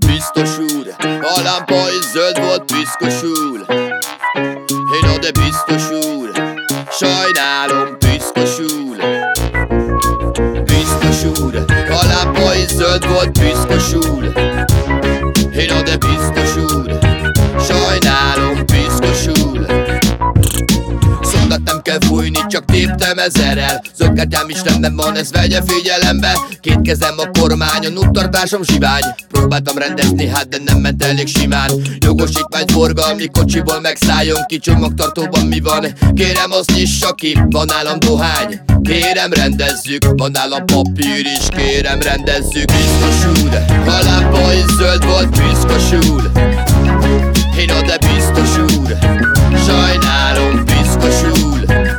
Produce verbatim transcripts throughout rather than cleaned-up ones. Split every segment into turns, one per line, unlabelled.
Biztos úr, a lámpa is zöld volt, piszkosul. Én oda biztos úr, sajnálom, piszkosul. Biztos úr, a lámpa is zöld volt, piszkosul. Én oda biztos úr, sajnálom, piszkosul. Szondat nem kell fújni, csak téptem ezerrel. Zöldkártyám is rendben van, ezt vegye figyelembe. Két kezem a kormányon, úttartásom zsivány. Próbáltam rendezni, hát de nem ment elég simán. Jogosítvány forgalmi kocsiból megszálljon ki. Csomagtartóban mi van? Kérem, azt nyissa ki. Van nálam dohány? Kérem, rendezzük. Van nálam papír is, kérem, rendezzük. Biztos úr, a lámpa is zöld volt, piszkosul. Én oda biztos úr, sajnálom, piszkosul.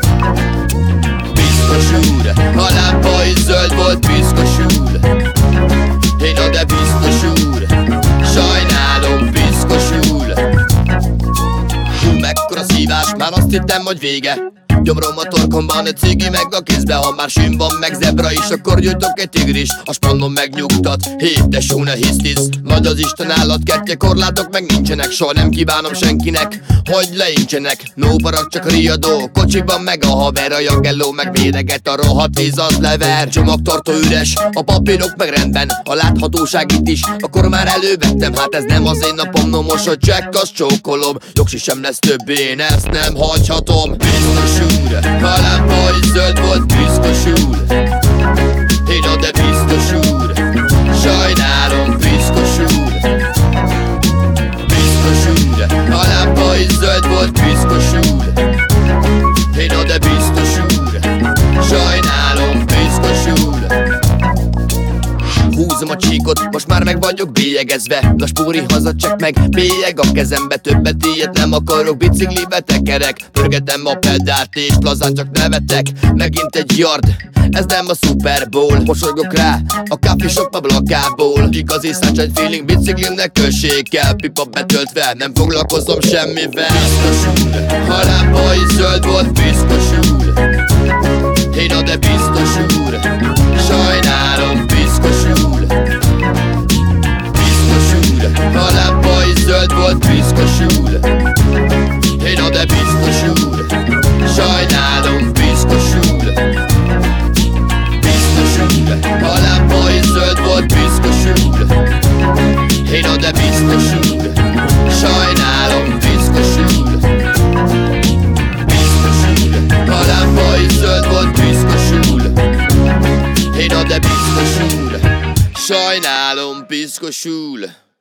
Biztos úr, a lámpa is zöld volt, piszkosul. Én oda biztos úr, sajnálom, piszkosul. Hú, mekkora szívás, már azt hittem, hogy vége. Gyomrom a torkomban, egy cigi meg a kézbe. Ha már sűn van meg zebra is, akkor gyújtok egy tigris. A spannom megnyugtat, hé, tesó, ne hisztisz. Nagy az Isten állatkertje, korlátok meg nincsenek. Soha nem kívánom senkinek, hogy leincsenek. No parag, csak riadó, kocsiban meg a haver. A jagelló meg méreget, a rohadt víz az lever. Csomagtartó üres, a papírok meg rendben. A láthatóság itt is, akkor már elővettem. Hát ez nem az én napom, no most a check, azt csókolom. Jogsi sem lesz többé, én ezt nem hagyhatom. Biztos úr, a lámpa is zöld volt, piszkosul. Én oda biztos úr, sajnálom, piszkosul. Biztos úr, a lámpa is zöld volt, piszkosul. Én oda biztos úr, sajnálom, piszkosul. Húzom a csíkot, most már meg vagyok bélyegezve. Na spóri hazacsak meg, bélyeg a kezembe. Többet ilyet nem akarok, biciklibe tekerek. Pörgetem a pedált és plazán csak nevetek. Megint egy yard, ez nem a Super Bowl. Mosolygok rá, a coffee shop a blokkából. Igazi sunshine feeling, biciklimnek község kell. Pipa betöltve, nem foglalkozom semmivel. Biztos úr, a lámpa is zöld volt, piszkosul. Én oda biztos úr, sajnálom, piszkosul. Biztos úr, a lámpa is zöld volt, piszkosul. Én oda biztos úr, sajnálom, piszkosul. Biztos úr, a lámpa is zöld volt, piszkosul. Én oda biztos úr, sajnálom, piszkosul. Biztos úr, a lámpa is zöld volt, piszkosul. Én oda biztos úr, sajnálom, piszkosul.